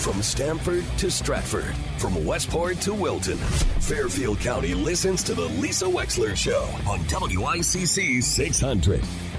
From Stamford to Stratford, from Westport to Wilton, Fairfield County listens to the Lisa Wexler Show on WICC 600.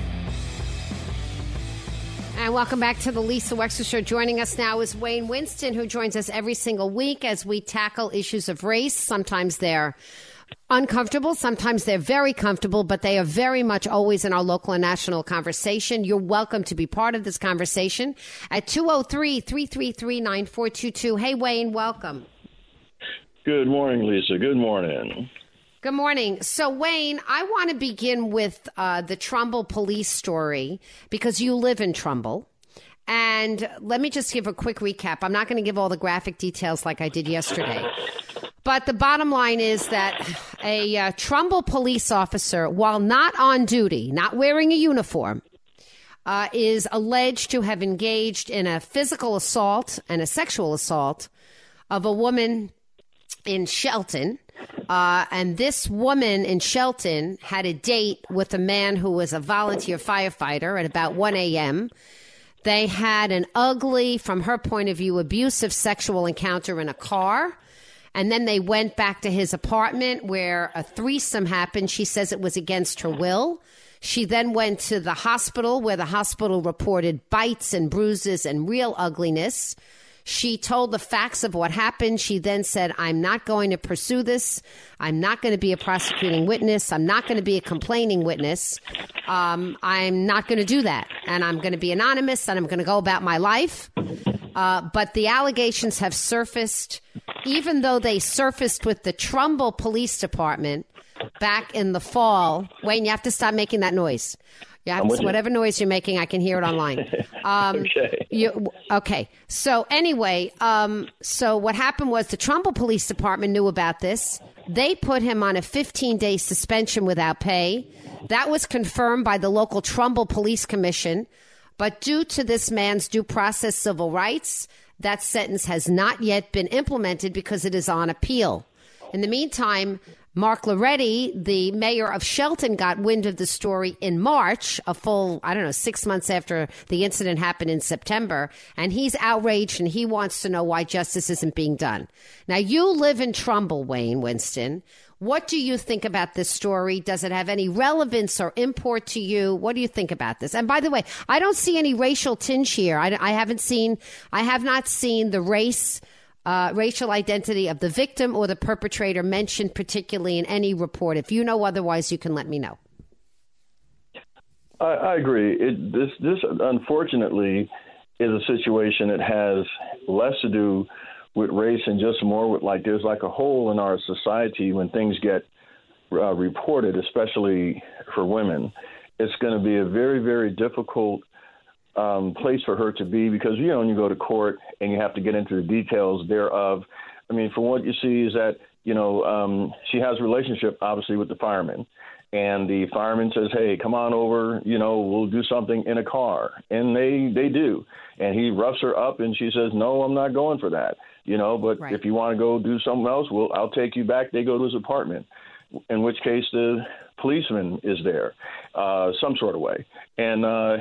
And welcome back to the Lisa Wexler Show. Joining us now is Wayne Winston, who joins us every single week as we tackle issues of race. Sometimes they're uncomfortable, sometimes they're very comfortable, but they are very much always in our local and national conversation. You're welcome to be part of this conversation at 203-333-9422. Hey, Wayne, welcome. Good morning, Lisa. Good morning. Good morning. So, Wayne, I want to begin with the Trumbull police story because you live in Trumbull. And let me just give a quick recap. I'm not going to give all the graphic details like I did yesterday. But the bottom line is that a Trumbull police officer, while not on duty, not wearing a uniform, is alleged to have engaged in a physical assault and a sexual assault of a woman in Shelton. And this woman in Shelton had a date with a man who was a volunteer firefighter at about 1 a.m. They had an ugly, from her point of view, abusive sexual encounter in a car. And then they went back to his apartment where a threesome happened. She says it was against her will. She then went to the hospital where the hospital reported bites and bruises and real ugliness. She told the facts of what happened. She then said, I'm not going to pursue this. I'm not going to be a prosecuting witness. I'm not going to be a complaining witness. I'm not going to do that. And I'm going to be anonymous and I'm going to go about my life. But the allegations have surfaced, even though they surfaced with the Trumbull Police Department back in the fall. Wayne, you have to stop making that noise. Whatever noise you're making, I can hear it online. Okay. So anyway, so what happened was the Trumbull Police Department knew about this. They put him on a 15-day suspension without pay. That was confirmed by the local Trumbull Police Commission. But due to this man's due process civil rights, that sentence has not yet been implemented because it is on appeal. In the meantime, Mark Loretti, the mayor of Shelton, got wind of the story in March, a full, 6 months after the incident happened in September. And he's outraged and he wants to know why justice isn't being done. Now, you live in Trumbull, Wayne Winston. What do you think about this story? Does it have any relevance or import to you? What do you think about this? And by the way, I don't see any racial tinge here. I have not seen the racial identity of the victim or the perpetrator mentioned particularly in any report. If you know otherwise, you can let me know. I agree. This unfortunately is a situation that has less to do with race and just more with there's a hole in our society when things get reported, especially for women. It's going to be a very, very difficult place for her to be because, when you go to court and you have to get into the details thereof. I mean, from what you see is that, she has a relationship, obviously, with the fireman. And the fireman says, hey, come on over, we'll do something in a car. And they do. And he roughs her up and she says, no, I'm not going for that. But right. If you want to go do something else, I'll take you back. They go to his apartment, in which case the policeman is there some sort of way. And,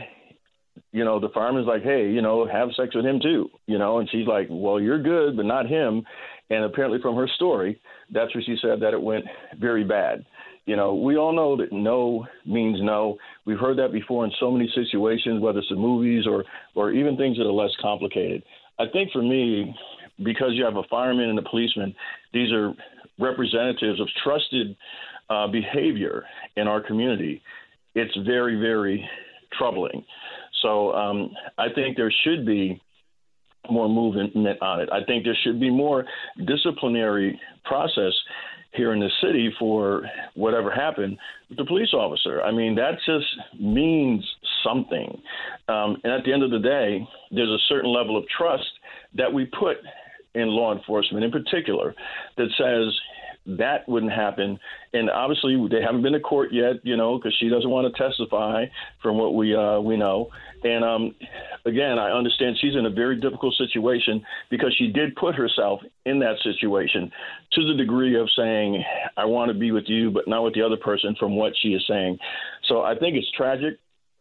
the fireman's like, hey, have sex with him too, and she's like, well, you're good, but not him. And apparently from her story, that's where she said that it went very bad. We all know that no means no. We've heard that before in so many situations, whether it's in movies or even things that are less complicated. I think for me, because you have a fireman and a policeman, these are representatives of trusted behavior in our community. It's very, very troubling. So I think there should be more movement on it. I think there should be more disciplinary process here in the city for whatever happened with the police officer. I mean, that just means something. And at the end of the day, there's a certain level of trust that we put in law enforcement in particular that says that wouldn't happen. And obviously they haven't been to court yet, because she doesn't want to testify from what we know. And again, I understand she's in a very difficult situation because she did put herself in that situation to the degree of saying, I want to be with you, but not with the other person from what she is saying. So I think it's tragic.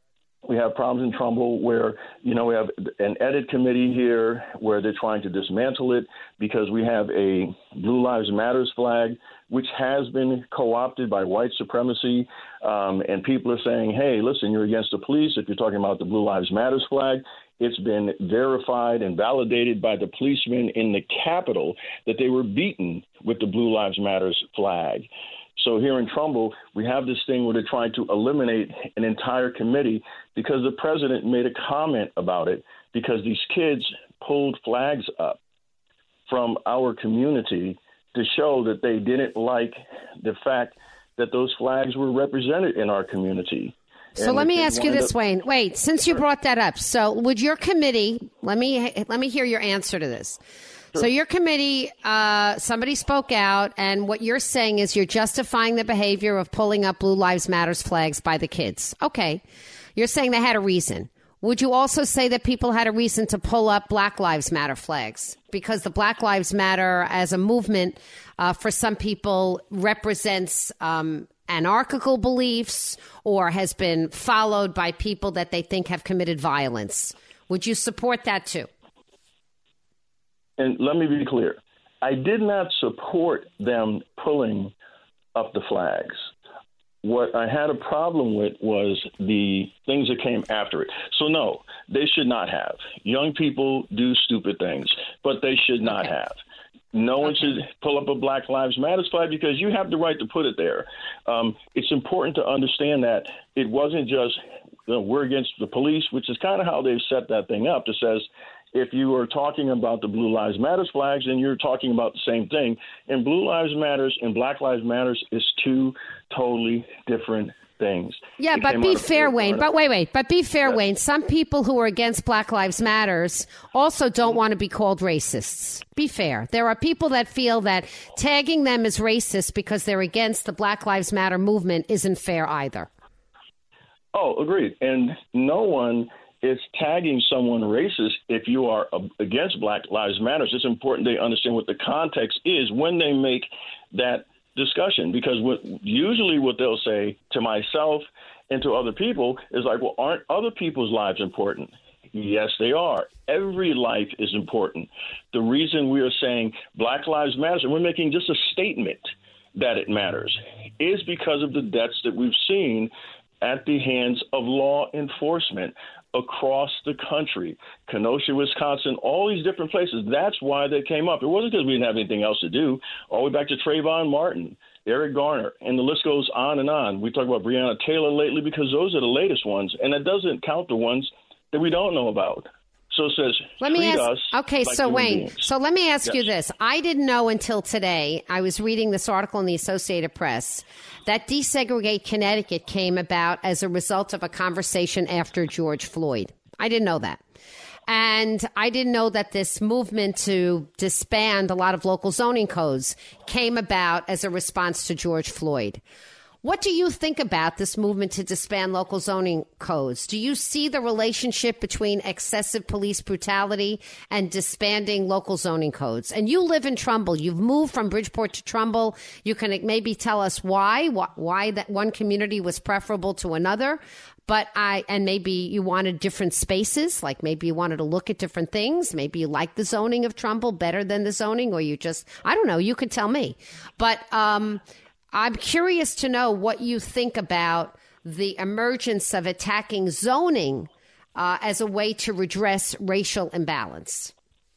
We have problems in Trumbull where, we have an edit committee here where they're trying to dismantle it because we have a Blue Lives Matters flag, which has been co-opted by white supremacy. And people are saying, hey, listen, you're against the police if you're talking about the Blue Lives Matters flag. It's been verified and validated by the policemen in the Capitol that they were beaten with the Blue Lives Matters flag. So here in Trumbull, we have this thing where they're trying to eliminate an entire committee because the president made a comment about it because these kids pulled flags up from our community to show that they didn't like the fact that those flags were represented in our community. So let me ask you this, Wayne. Wait, since you brought that up, so would your committee, let me hear your answer to this. Sure. So your committee, somebody spoke out, and what you're saying is you're justifying the behavior of pulling up Blue Lives Matters flags by the kids. Okay. You're saying they had a reason. Would you also say that people had a reason to pull up Black Lives Matter flags? Because the Black Lives Matter as a movement for some people represents anarchical beliefs or has been followed by people that they think have committed violence. Would you support that too? And let me be clear. I did not support them pulling up the flags. What I had a problem with was the things that came after it. So, no, they should not have. Young people do stupid things, but they should not have. No one should pull up a Black Lives Matter flag because you have the right to put it there. It's important to understand that it wasn't just we're against the police, which is kind of how they've set that thing up. That says if you are talking about the Blue Lives Matter flags, then you're talking about the same thing. And Blue Lives Matters and Black Lives Matters is two totally different things. Yeah, but be fair, Wayne. But wait. But be fair, yes. Wayne. Some people who are against Black Lives Matters also don't want to be called racists. Be fair. There are people that feel that tagging them as racist because they're against the Black Lives Matter movement isn't fair either. Oh, agreed. And no one is tagging someone racist if you are against Black Lives Matter. It's important they understand what the context is when they make that discussion, because usually what they'll say to myself and to other people is like, well, aren't other people's lives important? Yes, they are. Every life is important. The reason we are saying Black Lives Matter, and we're making just a statement that it matters, is because of the deaths that we've seen at the hands of law enforcement across the country, Kenosha, Wisconsin, all these different places. That's why they came up. It wasn't because we didn't have anything else to do. All the way back to Trayvon Martin, Eric Garner, and the list goes on and on. We talk about Breonna Taylor lately because those are the latest ones, and that doesn't count the ones that we don't know about. So it says, treat us like so Wayne, beings. so let me ask you this. I didn't know until today, I was reading this article in the Associated Press, that Desegregate Connecticut came about as a result of a conversation after George Floyd. I didn't know that. And I didn't know that this movement to disband a lot of local zoning codes came about as a response to George Floyd. What do you think about this movement to disband local zoning codes? Do you see the relationship between excessive police brutality and disbanding local zoning codes? And you live in Trumbull. You've moved from Bridgeport to Trumbull. You can maybe tell us why that one community was preferable to another. And maybe you wanted different spaces, like maybe you wanted to look at different things. Maybe you like the zoning of Trumbull better than the zoning, or you just, I don't know, you could tell me. But I'm curious to know what you think about the emergence of attacking zoning as a way to redress racial imbalance.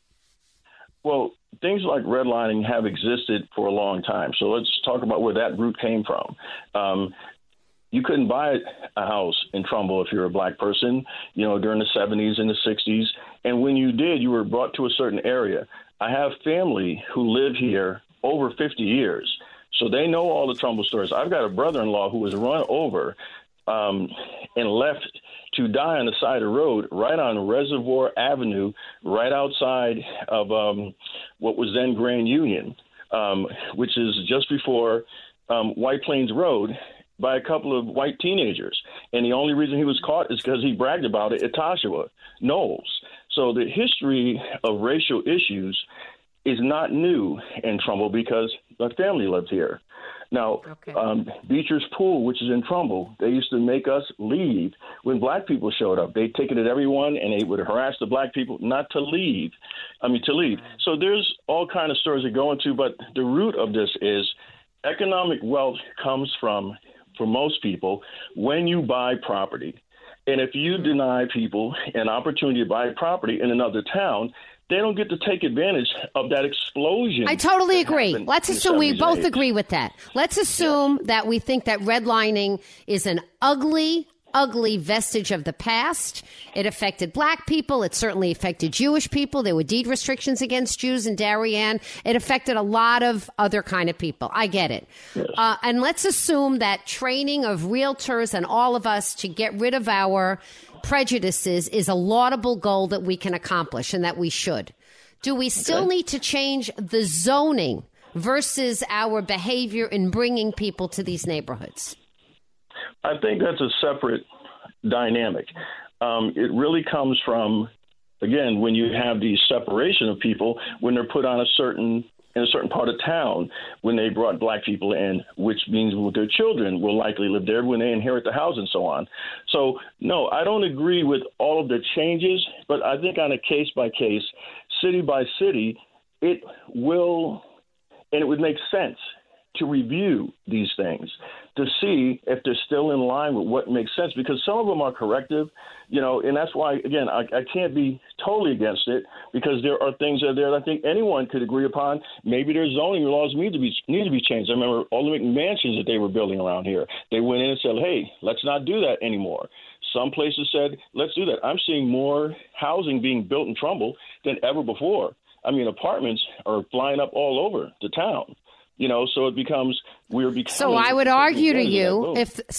Well, things like redlining have existed for a long time. So let's talk about where that root came from. You couldn't buy a house in Trumbull if you're a black person, during the 70s and the 60s. And when you did, you were brought to a certain area. I have family who live here over 50 years. So they know all the Trumbull stories. I've got a brother-in-law who was run over and left to die on the side of the road right on Reservoir Avenue, right outside of what was then Grand Union, which is just before White Plains Road, by a couple of white teenagers. And the only reason he was caught is because he bragged about it at Tashawa Knowles. So the history of racial issues is not new in Trumbull because my family lived here. Now, Beecher's Pool, which is in Trumbull, they used to make us leave when black people showed up. They ticketed everyone, and they would harass the black people not to leave. To leave. So there's all kind of stories to go into, but the root of this is economic wealth comes from, for most people, when you buy property. And if you deny people an opportunity to buy property in another town, they don't get to take advantage of that explosion. I totally agree. Let's assume we both agree with that. Let's assume that we think that redlining is an ugly vestige of the past. It affected black people. It certainly affected Jewish people. There were deed restrictions against Jews in Darien. It affected a lot of other kind of people. I get it. Yes. And let's assume that training of realtors and all of us to get rid of our prejudices is a laudable goal that we can accomplish and that we should. Do we still need to change the zoning versus our behavior in bringing people to these neighborhoods? I think that's a separate dynamic. It really comes from, again, when you have the separation of people, when they're put on in a certain part of town, when they brought black people in, which means their children will likely live there when they inherit the house and so on. So, no, I don't agree with all of the changes, but I think on a case by case, city by city, it will, and it would make sense to review these things to see if they're still in line with what makes sense, because some of them are corrective, and that's why, again, I can't be totally against it, because there are things that are there that I think anyone could agree upon. Maybe their zoning laws need to be changed. I remember all the McMansions that they were building around here. They went in and said, hey, let's not do that anymore. Some places said, let's do that. I'm seeing more housing being built in Trumbull than ever before. Apartments are flying up all over the town. So it becomes So I would argue to you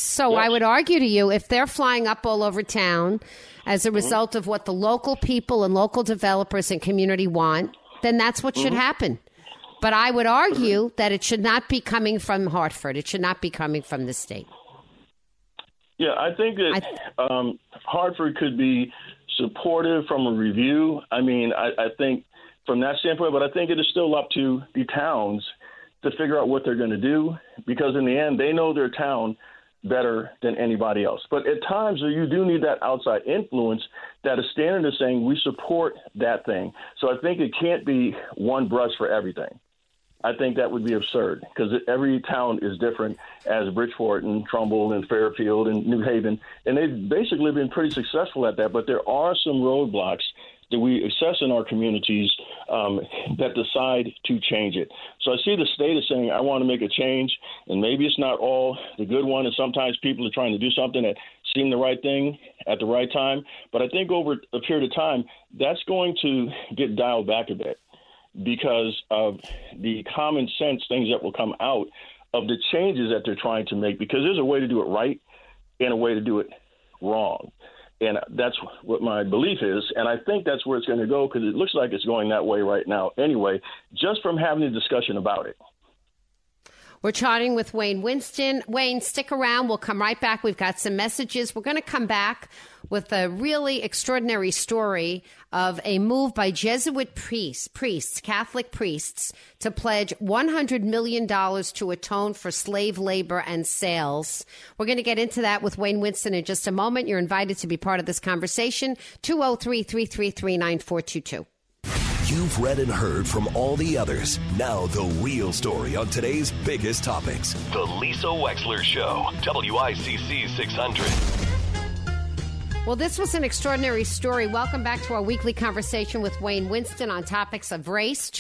if they're flying up all over town as a result of what the local people and local developers and community want, then that's what should happen. But I would argue that it should not be coming from Hartford. It should not be coming from the state. Yeah, I think that Hartford could be supportive from a review. I think from that standpoint, but I think it is still up to the towns to figure out what they're going to do, because in the end, they know their town better than anybody else. But at times, you do need that outside influence that is standing there saying, we support that thing. So I think it can't be one brush for everything. I think that would be absurd, because every town is different, as Bridgeport and Trumbull and Fairfield and New Haven, and they've basically been pretty successful at that. But there are some roadblocks that we assess in our communities that decide to change it. So I see the state is saying, I want to make a change, and maybe it's not all the good one, and sometimes people are trying to do something that seem the right thing at the right time. But I think over a period of time, that's going to get dialed back a bit because of the common sense things that will come out of the changes that they're trying to make, because there's a way to do it right and a way to do it wrong. And that's what my belief is. And I think that's where it's going to go, because it looks like it's going that way right now anyway, just from having a discussion about it. We're chatting with Wayne Winston. Wayne, stick around. We'll come right back. We've got some messages. We're going to come back with a really extraordinary story of a move by Jesuit priests, Catholic priests, to pledge $100 million to atone for slave labor and sales. We're going to get into that with Wayne Winston in just a moment. You're invited to be part of this conversation. 203-333-9422. You've read and heard from all the others. Now the real story on today's biggest topics. The Lisa Wexler Show, WICC 600. Well, this was an extraordinary story. Welcome back to our weekly conversation with Wayne Winston on topics of race.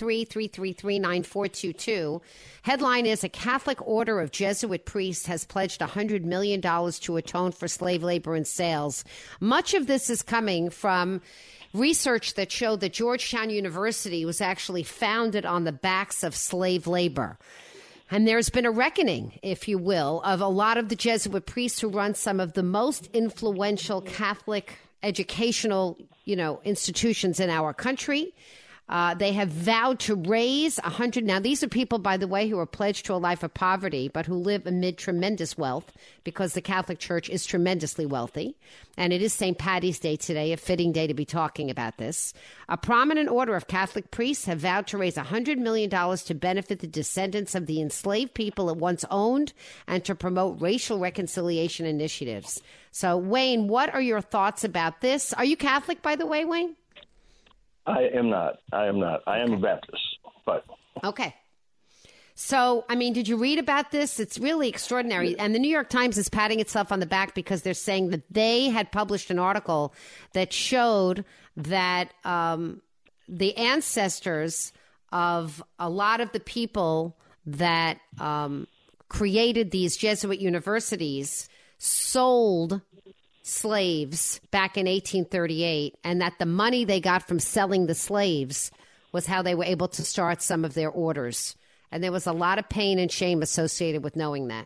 203-333-9422. Headline is, a Catholic order of Jesuit priests has pledged $100 million to atone for slave labor and sales. Much of this is coming from research that showed that Georgetown University was actually founded on the backs of slave labor. And there's been a reckoning, if you will, of a lot of the Jesuit priests who run some of the most influential Catholic educational, institutions in our country. They have vowed to raise 100. Now, these are people, by the way, who are pledged to a life of poverty, but who live amid tremendous wealth because the Catholic Church is tremendously wealthy. And it is St. Paddy's Day today, a fitting day to be talking about this. A prominent order of Catholic priests have vowed to raise $100 million to benefit the descendants of the enslaved people it once owned and to promote racial reconciliation initiatives. So, Wayne, what are your thoughts about this? Are you Catholic, by the way, Wayne? I am not. I am a Baptist, but. Okay. So, I mean, did you read about this? It's really extraordinary. And the New York Times is patting itself on the back because they're saying that they had published an article that showed that the ancestors of a lot of the people that created these Jesuit universities sold slaves back in 1838, and that the money they got from selling the slaves was how they were able to start some of their orders. And there was a lot of pain and shame associated with knowing that.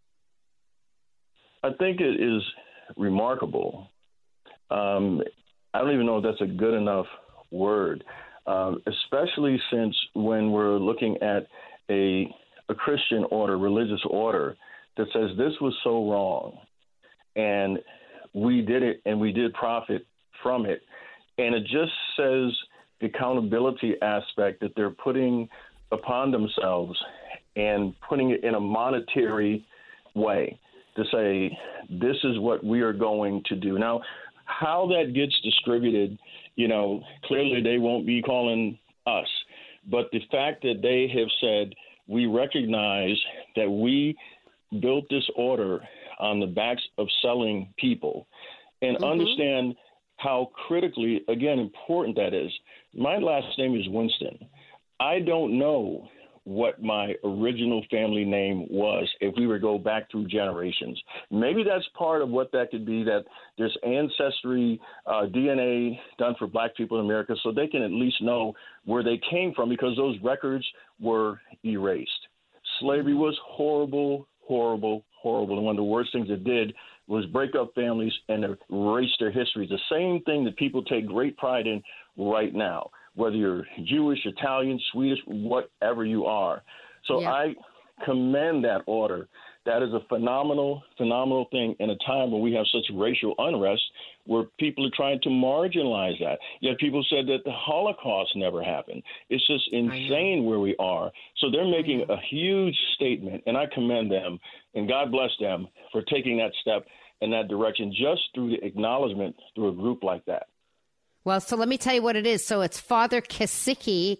I think it is remarkable. I don't even know if that's a good enough word, especially since when we're looking at a Christian order, religious order, that says this was so wrong. And we did it, and we did profit from it. And it just says the accountability aspect that they're putting upon themselves and putting it in a monetary way to say, this is what we are going to do. Now, how that gets distributed, clearly they won't be calling us. But the fact that they have said, we recognize that we built this order on the backs of selling people, and understand how critically, again, important that is. My last name is Winston. I don't know what my original family name was if we were to go back through generations. Maybe that's part of what that could be, that there's ancestry DNA done for Black people in America so they can at least know where they came from, because those records were erased. Slavery was horrible, horrible, horrible. And one of the worst things it did was break up families and erase their histories. The same thing that people take great pride in right now, whether you're Jewish, Italian, Swedish, whatever you are. So I commend that order. That is a phenomenal, phenomenal thing in a time when we have such racial unrest where people are trying to marginalize that. Yet people said that the Holocaust never happened. It's just insane where we are. So they're making a huge statement, and I commend them, and God bless them for taking that step in that direction just through the acknowledgement through a group like that. Well, so let me tell you what it is. So it's Father Kesicki,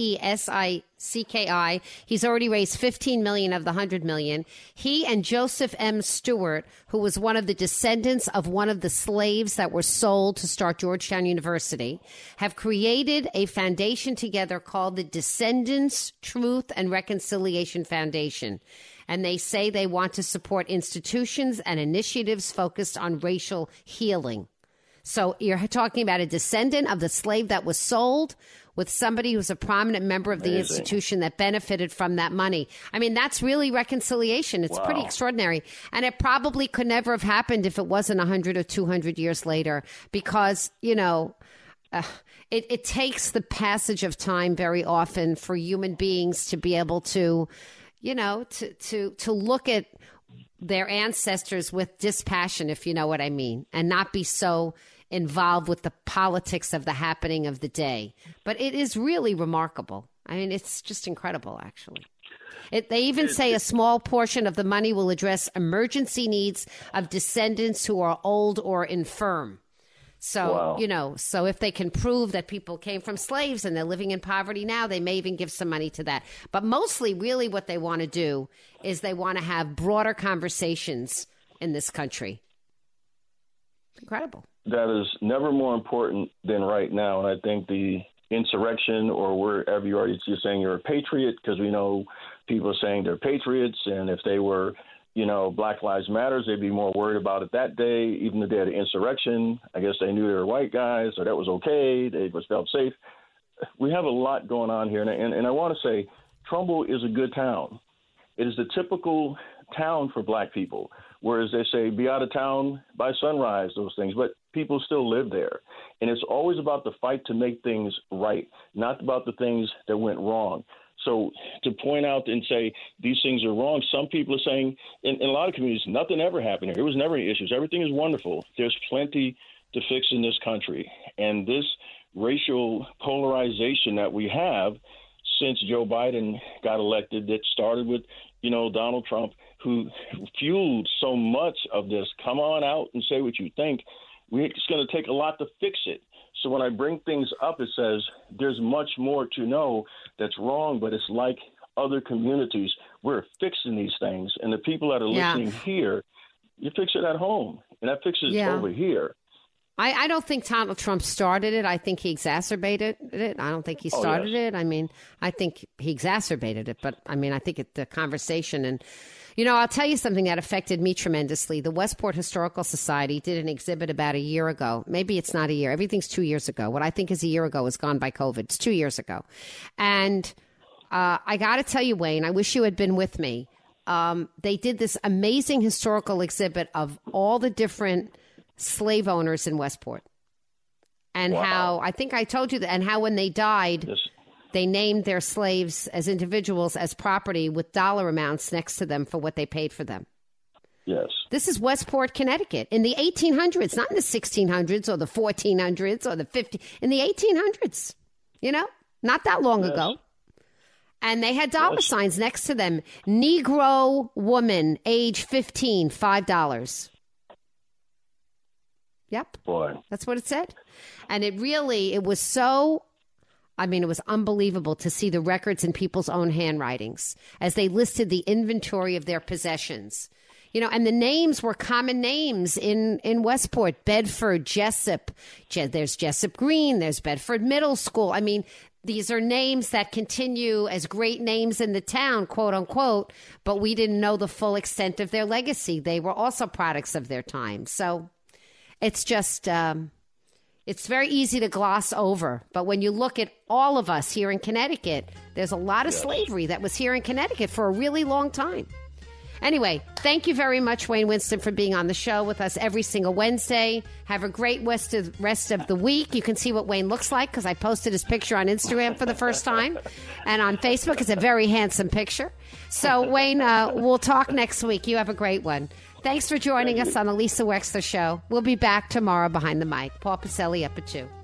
Kesicki. He's already raised $15 million of the $100 million. He and Joseph M. Stewart, who was one of the descendants of one of the slaves that were sold to start Georgetown University, have created a foundation together called the Descendants Truth and Reconciliation Foundation. And they say they want to support institutions and initiatives focused on racial healing. So you're talking about a descendant of the slave that was sold with somebody who's a prominent member of the institution that benefited from that money. I mean, that's really reconciliation. It's pretty extraordinary. And it probably could never have happened if it wasn't 100 or 200 years later, because, it takes the passage of time very often for human beings to be able to, to look at their ancestors with dispassion, if you know what I mean, and not be so involved with the politics of the happening of the day. But it is really remarkable. I mean, it's just incredible, actually. They even say a small portion of the money will address emergency needs of descendants who are old or infirm. So, so if they can prove that people came from slaves and they're living in poverty now, they may even give some money to that. But mostly, really what they want to do is they want to have broader conversations in this country. Incredible. That is never more important than right now. And I think the insurrection, or wherever you are, you're saying you're a patriot, because we know people are saying they're patriots. And if they were Black Lives Matters, they'd be more worried about it that day, even the day of the insurrection. I guess they knew they were white guys, so that was okay. They just felt safe. We have a lot going on here. And I want to say Trumbull is a good town. It is the typical town for Black people, whereas they say be out of town by sunrise, those things. But people still live there. And it's always about the fight to make things right, not about the things that went wrong. So to point out and say these things are wrong, some people are saying in a lot of communities, nothing ever happened here. There was never any issues. Everything is wonderful. There's plenty to fix in this country. And this racial polarization that we have since Joe Biden got elected, that started with, Donald Trump, who fueled so much of this. Come on out and say what you think. It's going to take a lot to fix it. So when I bring things up, it says there's much more to know that's wrong, but it's like other communities. We're fixing these things. And the people that are listening here, you fix it at home. And that fixes it over here. I don't think Donald Trump started it. I think he exacerbated it. I don't think he started it. I mean, I think he exacerbated it. But, I mean, I think the conversation and, I'll tell you something that affected me tremendously. The Westport Historical Society did an exhibit about a year ago. Maybe it's not a year. Everything's 2 years ago. What I think is a year ago is gone by COVID. It's 2 years ago. And I got to tell you, Wayne, I wish you had been with me. They did this amazing historical exhibit of all the different slave owners in Westport, and how, I think I told you that, and how when they died, they named their slaves as individuals as property with dollar amounts next to them for what they paid for them. Yes. This is Westport, Connecticut in the 1800s, not in the 1600s or the 1400s or the 50s, in the 1800s, not that long ago. And they had dollar signs next to them. Negro woman, age 15, $5. Yep. Boy. That's what it said. And it was so, it was unbelievable to see the records in people's own handwritings as they listed the inventory of their possessions. And the names were common names in Westport: Bedford, Jessup. There's Jessup Green. There's Bedford Middle School. I mean, these are names that continue as great names in the town, quote unquote, but we didn't know the full extent of their legacy. They were also products of their time. So it's just, it's very easy to gloss over. But when you look at all of us here in Connecticut, there's a lot of slavery that was here in Connecticut for a really long time. Anyway, thank you very much, Wayne Winston, for being on the show with us every single Wednesday. Have a great rest of the week. You can see what Wayne looks like because I posted his picture on Instagram for the first time. And on Facebook, it's a very handsome picture. So, Wayne, we'll talk next week. You have a great one. Thanks for joining us on the Lisa Wexler Show. We'll be back tomorrow behind the mic. Paul Pacelli up at 2.